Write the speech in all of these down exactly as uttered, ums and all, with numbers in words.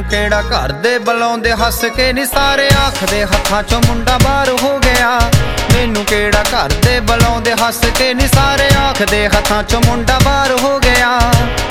ਕਿਹੜਾ ਘਰ ਦੇ ਬੁਲਾਉਂਦੇ ਹੱਸ ਕੇ ਨੀ ਸਾਰੇ ਆਖਦੇ ਹੱਥਾਂ ਚੋਂ ਮੁੰਡਾ ਬਾਹਰ ਹੋ ਗਿਆ। ਮੈਨੂੰ ਕਿਹੜਾ ਘਰ ਦੇ ਬੁਲਾਉਂਦੇ ਹੱਸ ਕੇ ਨੀ ਸਾਰੇ ਆਖਦੇ ਹੱਥਾਂ ਚੋਂ ਮੁੰਡਾ ਬਾਹਰ ਹੋ ਗਿਆ।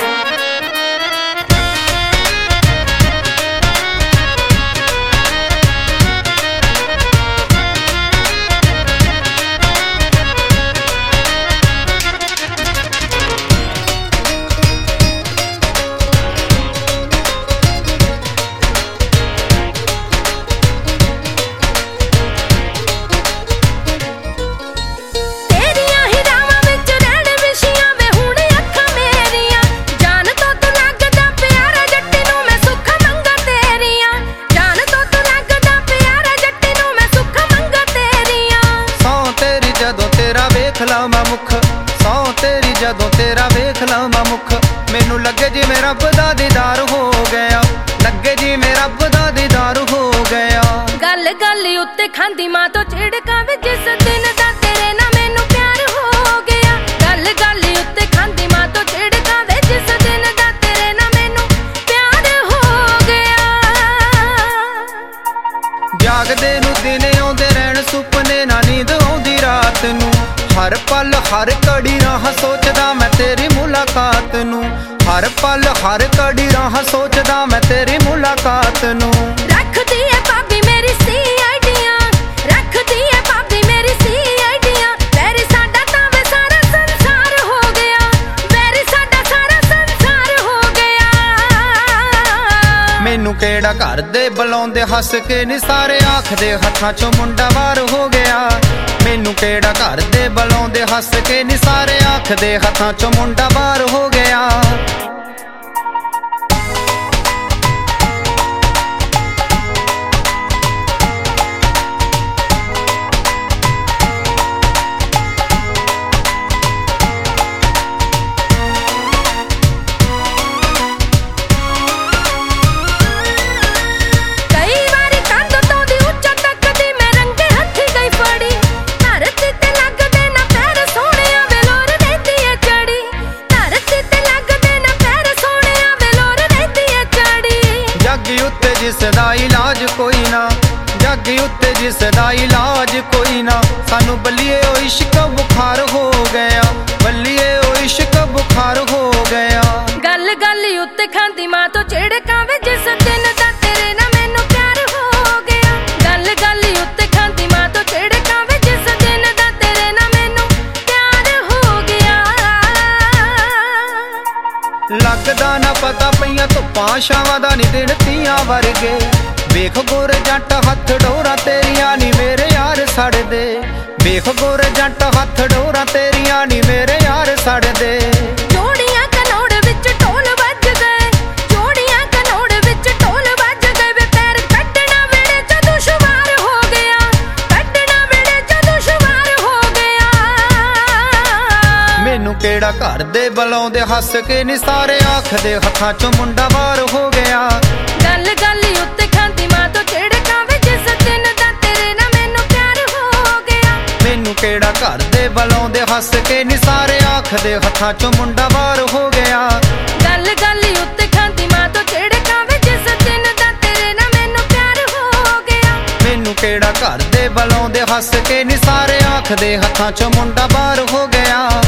ਲਾਵਾਂ ਮੁੱਖ ਸੌ ਤੇਰੀ ਜਦੋਂ ਤੇਰਾ ਵੇਖ ਲਾਵਾਂ ਮੁੱਖ ਮੈਨੂੰ ਲੱਗੇ ਜਿਵੇਂ ਰੱਬ ਦਾ ਦੀਦਾਰ ਹੋ ਗਿਆ। ਲੱਗੇ ਜਿਵੇਂ ਰੱਬ ਦਾ ਦੀਦਾਰ ਹੋ ਗਿਆ। ਗੱਲ ਗੱਲ ਉੱਤੇ ਖਾਂਦੀ ਮਾਂ ਤੋਂ ਝਿੜਕਾਂ ਵੇ ਜਿਸ ਦਿਨ ਦਾ ਤੇਰੇ ਨਾਲ ਮੈਨੂੰ ਪਿਆਰ ਹੋ ਗਿਆ। ਗੱਲ ਗੱਲ ਉੱਤੇ ਖਾਂਦੀ ਮਾਂ ਤੋਂ ਝਿੜਕਾਂ ਵੇ ਜਿਸ ਦਿਨ ਦਾ ਤੇਰੇ ਨਾਲ ਮੈਨੂੰ ਪਿਆਰ ਹੋ ਗਿਆ। ਜਾਗਦੇ ਨੂੰ ਦਿਨੇ ਆਉਂਦੇ ਰਹਿਣ ਸੁਪਨੇ ਨਾ ਨੀਂਦ ਆਉਂਦੀ ਰਾਤ ਨੂੰ। ਹਰ ਪਲ ਹਰ ਘੜੀ ਰਾਹ ਸੋਚਦਾ ਮੈਂ ਤੇਰੀ ਮੁਲਾਕਾਤ ਨੂੰ। ਹਰ ਪਲ ਹਰ ਘੜੀ ਰਾਹ ਸੋਚਦਾ ਮੈਂ ਤੇਰੀ ਮੁਲਾਕਾਤ ਨੂੰ। ਰੱਖਦੀ ਏ ਭਾਬੀ ਮੇਰੀ ਸੀ ਆਈਡੀਆਂ ਰੱਖਦੀ ਏ ਭਾਬੀ ਮੇਰੀ ਸੀ ਆਈਡੀਆਂ ਵੈਰੀ ਸਾਡਾ ਤਾਂ ਵੇ ਸਾਰਾ ਸੰਸਾਰ ਹੋ ਗਿਆ। ਵੈਰੀ ਸਾਡਾ ਸਾਰਾ ਸੰਸਾਰ ਹੋ ਗਿਆ। ਮੈਨੂੰ ਕਿਹੜਾ ਘਰ ਦੇ ਬੁਲਾਉਂਦੇ ਹੱਸ ਕੇ ਨੀ ਸਾਰੇ ਆਖਦੇ ਹੱਥਾਂ ਚੋਂ ਮੁੰਡਾ ਬਾਹਰ ਹੋ ਗਿਆ। ਮੈਨੂੰ ਕਿਹੜਾ ਘਰ ਦੇ ਬੁਲਾਉਂਦੇ ਹੱਸ ਕੇ ਨੀ ਸਾਰੇ ਆਖਦੇ ਹੱਥਾਂ ਚੋਂ ਮੁੰਡਾ ਬਾਹਰ ਹੋ ਗਿਆ। ਜਿਸ ਦਾ ਇਲਾਜ ਕੋਈ ਨਾ ਜੱਗ ਉੱਤੇ ਜਿਸ ਦਾ ਇਲਾਜ ਕੋਈ ਨਾ ਸਾਨੂੰ ਬੱਲੀਏ ਓ ਇਸ਼ਕ ਬੁਖਾਰ ਹੋ ਗਿਆ। ਬੱਲੀਏ ਓ ਇਸ਼ਕ ਬੁਖਾਰ ਹੋ ਗਿਆ। ਗੱਲ ਗੱਲ ਉੱਤੇ ਖਾਂਦੀ ਮਾਂ ਤੋਂ ਝਿੜਕਾਂ ਵੇ ਜਿਸ ਦਿਨ ਦਾ ਤੇਰੇ ਨਾਲ ਮੈਨੂੰ ਪਿਆਰ ਹੋ ਗਿਆ। ਗੱਲ ਗੱਲ ਉੱਤੇ ਖਾਂਦੀ ਮਾਂ ਤੋਂ ਝਿੜਕਾਂ ਵੇ ਜਿਸ ਦਿਨ ਦਾ ਤੇਰੇ ਨਾਲ ਮੈਨੂੰ ਪਿਆਰ ਹੋ ਗਿਆ। ਲੱਗਦਾ ਨਾ ਪਤਾ ਪਈਆਂ ਧੁੱਪਾਂ ਛਾਵਾਂ ਦਾ ਨੀ ਦਿਨ ਤੀਆਂ ਵਰਗੇ। ਵੇਖ ਗੋਰ ਜੱਟ ਹੱਥ ਡੋਰਾ ਤੇਰੀਆਂ ਨੀ ਮੇਰੇ ਯਾਰ ਸੜਦੇ। ਵੇਖ ਗੋਰ ਜੱਟ ਹੱਥ ਡੋਰਾ ਤੇਰੀਆਂ ਨੀ ਮੇਰੇ ਯਾਰ ਸੜਦੇ। ਜੋੜੀਆਂ ਕਨੌੜ ਵਿੱਚ ਢੋਲ ਵੱਜ ਗਏ। ਜੋੜੀਆਂ ਕਨੌੜ ਵਿੱਚ ਢੋਲ ਵੱਜ ਗਏ ਵੇ ਪੈਰ ਕੱਢਣਾ ਵੇੜੇ ਚ ਦੁਸ਼ਵਾਰ ਹੋ ਗਿਆ। ਕੱਢਣਾ ਵੇੜੇ ਚ ਦੁਸ਼ਵਾਰ ਹੋ ਗਿਆ। ਮੈਨੂੰ ਕਿਹੜਾ ਘਰ ਦੇ ਬੁਲਾਉਂਦੇ ਹੱਸ ਕੇ ਨੀ ਸਾਰੇ ਆਖਦੇ ਹੱਥਾਂ ਚੋਂ ਮੁੰਡਾ ਬਾਹਰ ਹੋ ਗਿਆ। ਗੱਲ ਗੱਲ ਉੱਤੇ ਖਾਂਦੀ ਮਾਂ ਤੋਂ ਝਿੜਕਾਂ ਵੇ ਜਿਸ ਦਿਨ ਦਾ ਤੇਰੇ ਨਾਲ ਮੈਨੂੰ ਪਿਆਰ ਹੋ ਗਿਆ। ਮੈਨੂੰ ਕਿਹੜਾ ਘਰ ਦੇ ਬੁਲਾਉਂਦੇ ਹੱਸ ਕੇ ਨੀ ਸਾਰੇ ਆਖਦੇ ਹੱਥਾਂ ਚੋਂ ਮੁੰਡਾ ਬਾਹਰ ਹੋ ਗਿਆ। ਗੱਲ ਗੱਲ ਉੱਤੇ ਖਾਂਦੀ ਮਾਂ ਤੋਂ ਝਿੜਕਾਂ ਵੇ ਜਿਸ ਦਿਨ ਦਾ ਤੇਰੇ ਨਾਲ ਮੈਨੂੰ ਪਿਆਰ ਹੋ ਗਿਆ। ਮੈਨੂੰ ਕਿਹੜਾ ਘਰ ਦੇ ਬੁਲਾਉਂਦੇ ਹੱਸ ਕੇ ਨੀ ਸਾਰੇ ਆਖਦੇ ਹੱਥਾਂ ਚੋਂ ਮੁੰਡਾ ਬਾਹਰ ਹੋ ਗਿਆ।